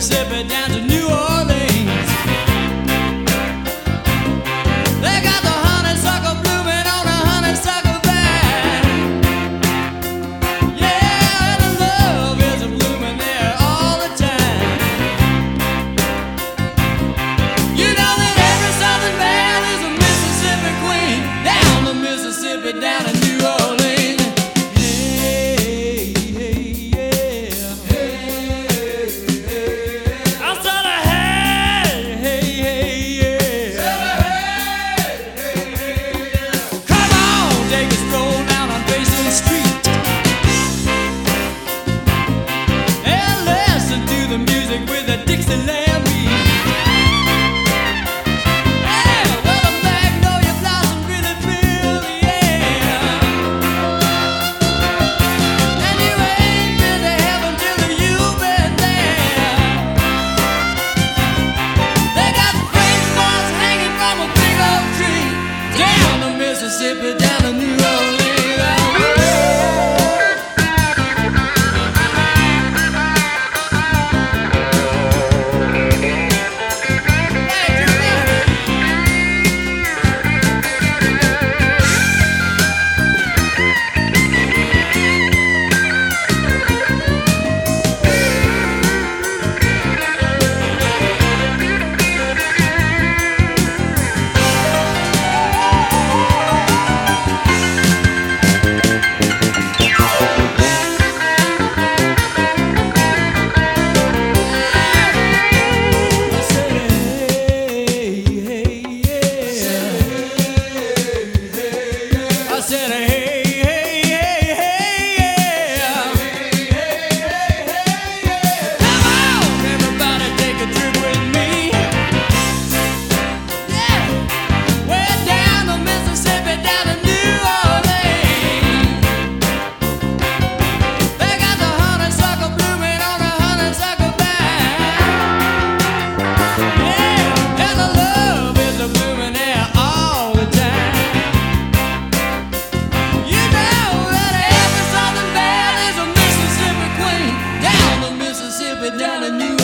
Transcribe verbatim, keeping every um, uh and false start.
Mississippi down to New Orleans. They got the honeysuckle blooming on a honeysuckle vine. Yeah, and the love is blooming there all the time. You know that every southern belle is a Mississippi queen. Down the Mississippi, down to New Orleans. With a Dixieland beat. Yeah, well, the magnolia blossom really fill the air. And you ain't been to heaven till you've been there. They got French moss hanging from a big oak tree. Down the Mississippi, down to New Orleans. Down in New